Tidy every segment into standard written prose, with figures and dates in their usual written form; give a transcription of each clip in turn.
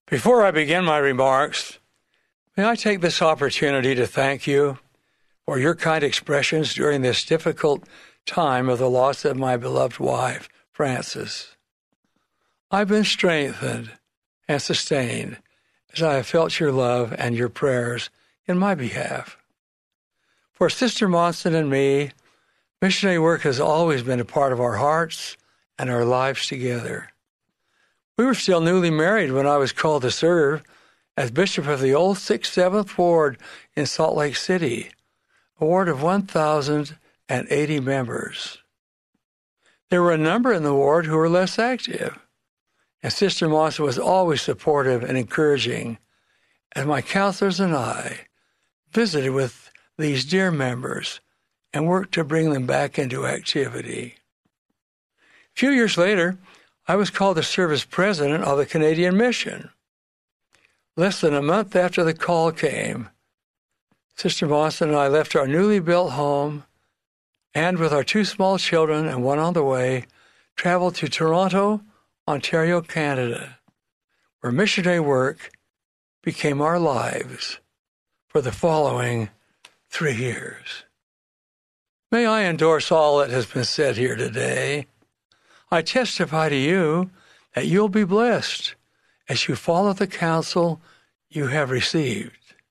Before I begin my remarks, may I take this opportunity to thank you for your kind expressions during this difficult time of the loss of my beloved wife, Frances. I've been strengthened and sustained as I have felt your love and your prayers in my behalf. For Sister Monson and me, missionary work has always been a part of our hearts and our lives together. We were still newly married when I was called to serve as Bishop of the old 6th, 7th Ward in Salt Lake City, a ward of 1,080 members. There were a number in the ward who were less active, and Sister Monson was always supportive and encouraging as my counselors and I visited with these dear members and worked to bring them back into activity. A few years later, I was called to serve as president of the Canadian Mission. Less than a month after the call came, Sister Monson and I left our newly built home and, with our 2 small children and one on the way, traveled to Toronto, Ontario, Canada, where missionary work became our lives for the following 3 years. May I endorse all that has been said here today. I testify to you that you'll be blessed as you follow the counsel you have received.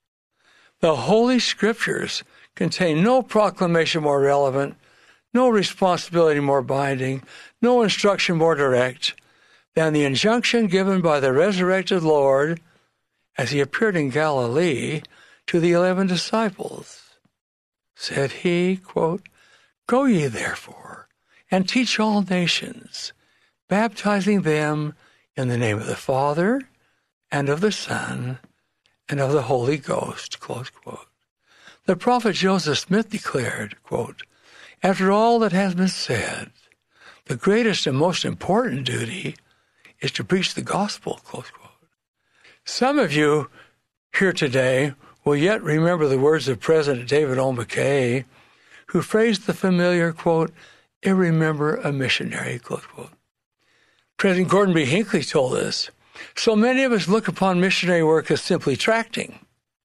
The Holy Scriptures contain no proclamation more relevant, no responsibility more binding, no instruction more direct than the injunction given by the resurrected Lord as he appeared in Galilee to the 11 disciples. Said he, quote, "Go ye therefore and teach all nations, baptizing them in the name of the Father and of the Son and of the Holy Ghost," close quote. The prophet Joseph Smith declared, quote, "After all that has been said, the greatest and most important duty is to preach the gospel," close quote. Some of you here today will yet remember the words of President David O. McKay, who phrased the familiar, quote, "Remember a missionary," close quote. President Gordon B. Hinckley told us, "So many of us look upon missionary work as simply tracting.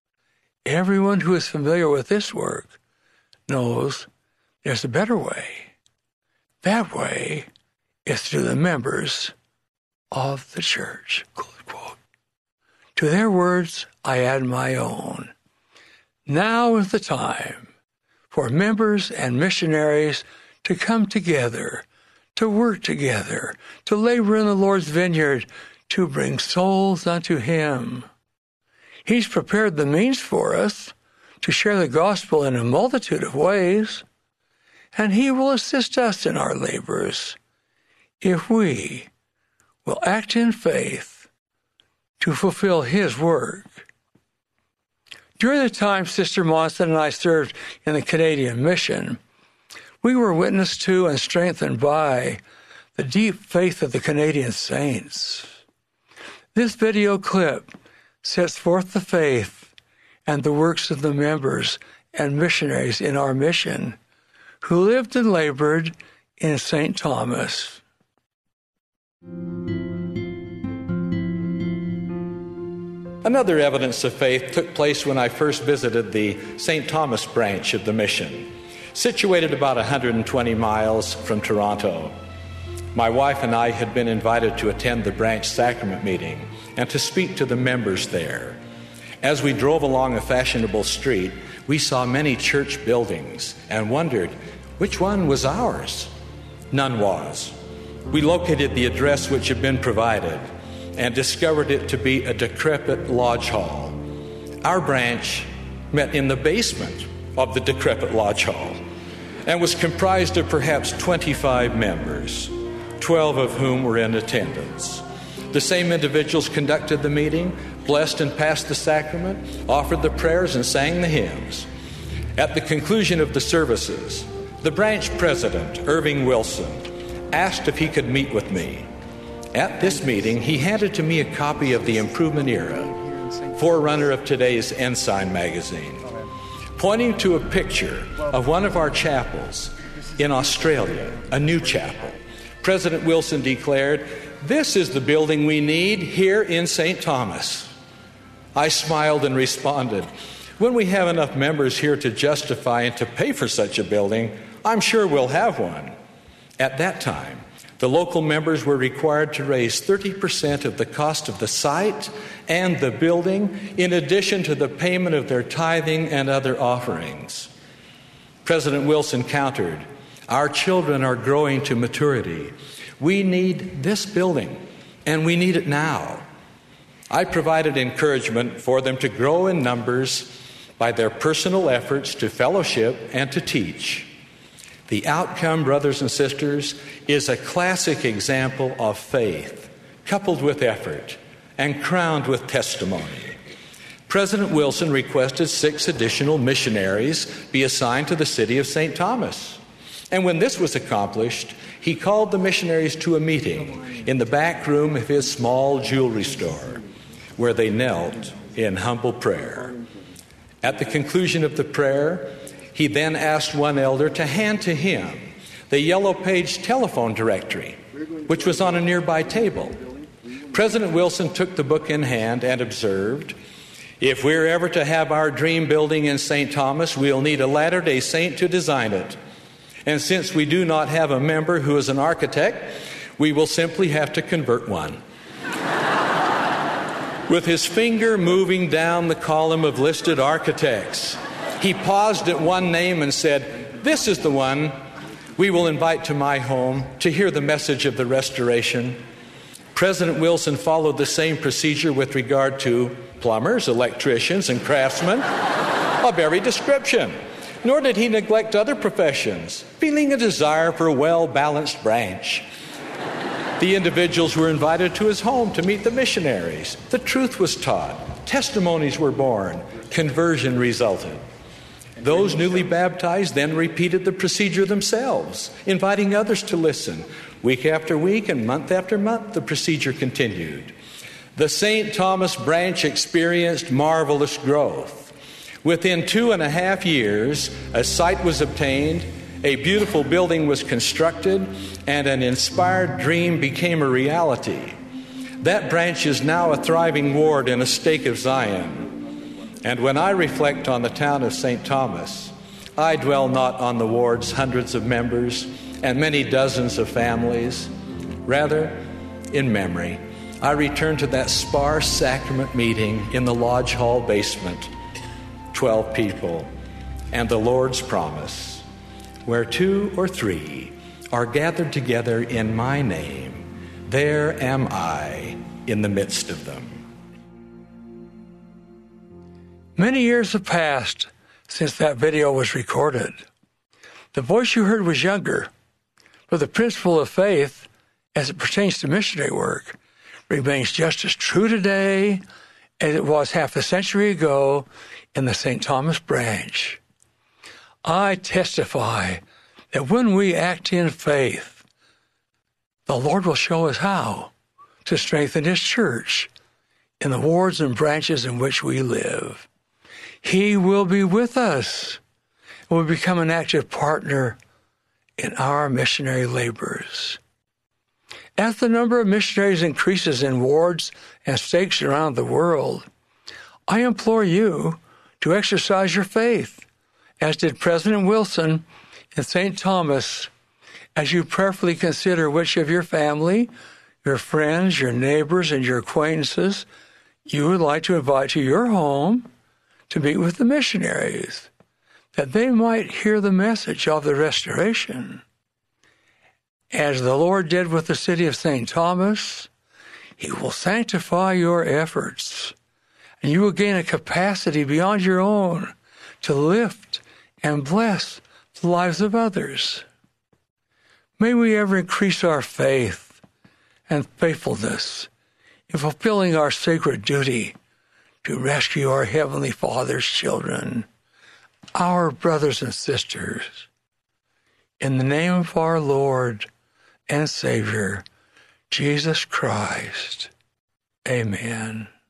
Everyone who is familiar with this work knows there's a better way. That way is through the members of the church," close quote. To their words, I add my own. Now is the time for members and missionaries to come together, to work together, to labor in the Lord's vineyard, to bring souls unto him. He's prepared the means for us to share the gospel in a multitude of ways, and he will assist us in our labors if we will act in faith to fulfill his work. During the time Sister Monson and I served in the Canadian Mission, we were witness to and strengthened by the deep faith of the Canadian saints. This video clip sets forth the faith and the works of the members and missionaries in our mission who lived and labored in St. Thomas. Another evidence of faith took place when I first visited the St. Thomas branch of the mission, situated about 120 miles from Toronto. My wife and I had been invited to attend the branch sacrament meeting and to speak to the members there. As we drove along a fashionable street, we saw many church buildings and wondered which one was ours. None was. We located the address which had been provided and discovered it to be a decrepit lodge hall. Our branch met in the basement of the decrepit lodge hall and was comprised of perhaps 25 members, 12 of whom were in attendance. The same individuals conducted the meeting, blessed and passed the sacrament, offered the prayers, and sang the hymns. At the conclusion of the services, the branch president, Irving Wilson, asked if he could meet with me. At this meeting, he handed to me a copy of the Improvement Era, forerunner of today's Ensign magazine. Pointing to a picture of one of our chapels in Australia, a new chapel, President Wilson declared, "This is the building we need here in St. Thomas." I smiled and responded, "When we have enough members here to justify and to pay for such a building, I'm sure we'll have one." At that time, the local members were required to raise 30% of the cost of the site and the building, in addition to the payment of their tithing and other offerings. President Wilson countered, "Our children are growing to maturity. We need this building, and we need it now." I provided encouragement for them to grow in numbers by their personal efforts to fellowship and to teach. The outcome, brothers and sisters, is a classic example of faith, coupled with effort and crowned with testimony. President Wilson requested 6 additional missionaries be assigned to the city of St. Thomas. And when this was accomplished, he called the missionaries to a meeting in the back room of his small jewelry store, where they knelt in humble prayer. At the conclusion of the prayer, he then asked one elder to hand to him the yellow-page telephone directory, which was on a nearby table. President Wilson took the book in hand and observed, "If we're ever to have our dream building in St. Thomas, we'll need a Latter-day Saint to design it. And since we do not have a member who is an architect, we will simply have to convert one." With his finger moving down the column of listed architects, he paused at one name and said, "This is the one we will invite to my home to hear the message of the restoration." President Wilson followed the same procedure with regard to plumbers, electricians, and craftsmen of every description. Nor did he neglect other professions, feeling a desire for a well-balanced branch. The individuals were invited to his home to meet the missionaries. The truth was taught. Testimonies were born. Conversion resulted. Those newly baptized then repeated the procedure themselves, inviting others to listen. Week after week and month after month, the procedure continued. The St. Thomas branch experienced marvelous growth. Within 2.5 years, a site was obtained, a beautiful building was constructed, and an inspired dream became a reality. That branch is now a thriving ward in a stake of Zion. And when I reflect on the town of St. Thomas, I dwell not on the ward's hundreds of members and many dozens of families. Rather, in memory, I return to that sparse sacrament meeting in the lodge hall basement, 12 people, and the Lord's promise, "Where 2 or 3 are gathered together in my name, there am I in the midst of them." Many years have passed since that video was recorded. The voice you heard was younger, but the principle of faith, as it pertains to missionary work, remains just as true today as it was half a century ago in the St. Thomas branch. I testify that when we act in faith, the Lord will show us how to strengthen His church in the wards and branches in which we live. He will be with us and will become an active partner in our missionary labors. As the number of missionaries increases in wards and stakes around the world, I implore you to exercise your faith, as did President Wilson in St. Thomas, as you prayerfully consider which of your family, your friends, your neighbors, and your acquaintances you would like to invite to your home to meet with the missionaries, that they might hear the message of the restoration. As the Lord did with the city of St. Thomas, He will sanctify your efforts, and you will gain a capacity beyond your own to lift and bless the lives of others. May we ever increase our faith and faithfulness in fulfilling our sacred duty to rescue our Heavenly Father's children, our brothers and sisters. In the name of our Lord and Savior, Jesus Christ. Amen.